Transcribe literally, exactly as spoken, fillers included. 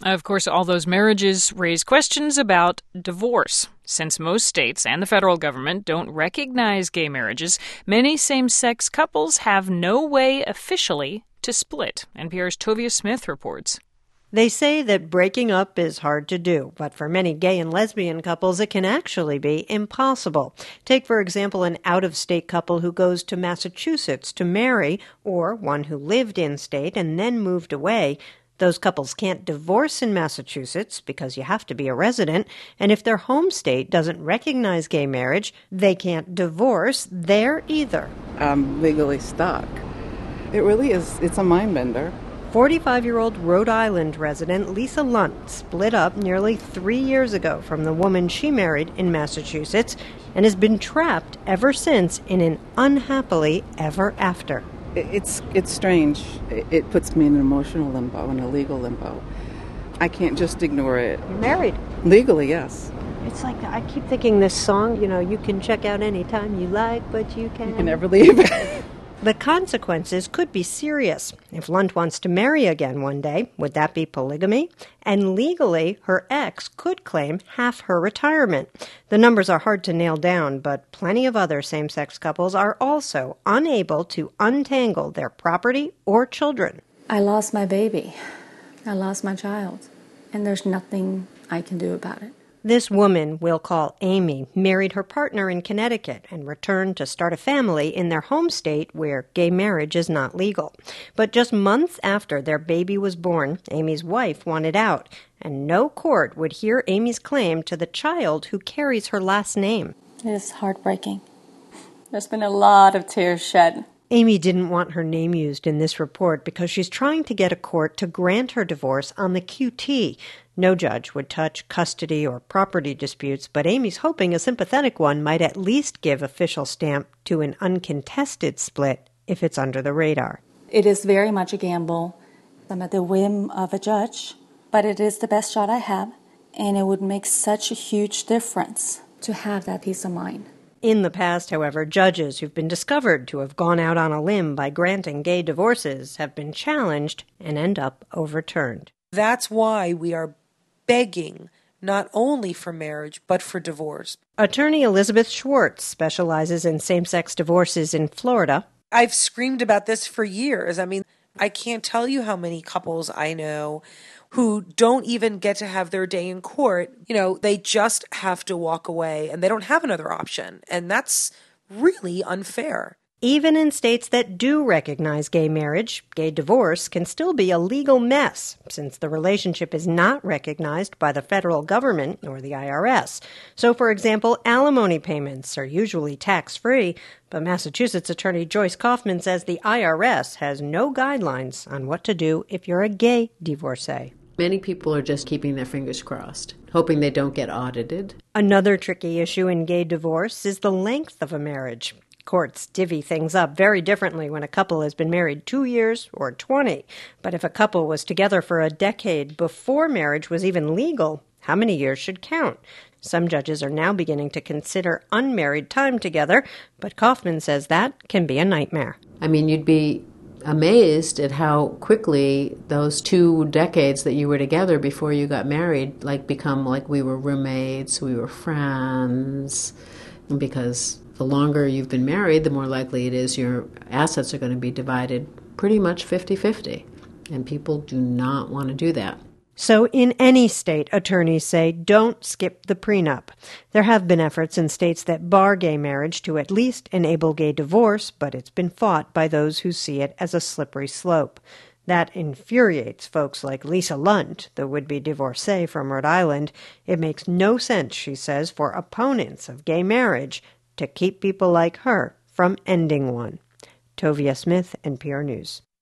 Of course, all those marriages raise questions about divorce. Since most states and the federal government don't recognize gay marriages, many same-sex couples have no way officially to split. N P R's Tovia Smith reports. They say that breaking up is hard to do, but for many gay and lesbian couples, it can actually be impossible. Take, for example, an out-of-state couple who goes to Massachusetts to marry, or one who lived in-state and then moved away. Those couples can't divorce in Massachusetts because you have to be a resident, and if their home state doesn't recognize gay marriage, they can't divorce there either. I'm legally stuck. It really is, it's a mind bender. forty-five-year-old Rhode Island resident Lisa Lunt split up nearly three years ago from the woman she married in Massachusetts and has been trapped ever since in an unhappily ever after. It's it's strange. It puts me in an emotional limbo and a legal limbo. I can't just ignore it. You're married? Legally, yes. It's like I keep thinking this song, you know, you can check out anytime you like, but you can... You can never leave. The consequences could be serious. If Lunt wants to marry again one day, would that be polygamy? And legally, her ex could claim half her retirement. The numbers are hard to nail down, but plenty of other same-sex couples are also unable to untangle their property or children. I lost my baby. I lost my child. And there's nothing I can do about it. This woman, we'll call Amy, married her partner in Connecticut and returned to start a family in their home state where gay marriage is not legal. But just months after their baby was born, Amy's wife wanted out, and no court would hear Amy's claim to the child who carries her last name. It is heartbreaking. There's been a lot of tears shed. Amy didn't want her name used in this report because she's trying to get a court to grant her divorce on the Q T. No judge would touch custody or property disputes, but Amy's hoping a sympathetic one might at least give official stamp to an uncontested split if it's under the radar. It is very much a gamble. I'm at the whim of a judge, but it is the best shot I have, and it would make such a huge difference to have that peace of mind. In the past, however, judges who've been discovered to have gone out on a limb by granting gay divorces have been challenged and end up overturned. That's why we are begging not only for marriage, but for divorce. Attorney Elizabeth Schwartz specializes in same-sex divorces in Florida. I've screamed about this for years. I mean, I can't tell you how many couples I know who don't even get to have their day in court. You know, they just have to walk away and they don't have another option. And that's really unfair. Even in states that do recognize gay marriage, gay divorce can still be a legal mess since the relationship is not recognized by the federal government or the I R S. So, for example, alimony payments are usually tax-free, but Massachusetts Attorney Joyce Kaufman says the I R S has no guidelines on what to do if you're a gay divorcee. Many people are just keeping their fingers crossed, hoping they don't get audited. Another tricky issue in gay divorce is the length of a marriage. Courts divvy things up very differently when a couple has been married two years or twenty. But if a couple was together for a decade before marriage was even legal, how many years should count? Some judges are now beginning to consider unmarried time together, but Kaufman says that can be a nightmare. I mean, you'd be amazed at how quickly those two decades that you were together before you got married, like, become like we were roommates, we were friends, because the longer you've been married, the more likely it is your assets are going to be divided pretty much fifty-fifty. And people do not want to do that. So in any state, attorneys say, don't skip the prenup. There have been efforts in states that bar gay marriage to at least enable gay divorce, but it's been fought by those who see it as a slippery slope. That infuriates folks like Lisa Lunt, the would-be divorcee from Rhode Island. It makes no sense, she says, for opponents of gay marriage to keep people like her from ending one. Tovia Smith, N P R News.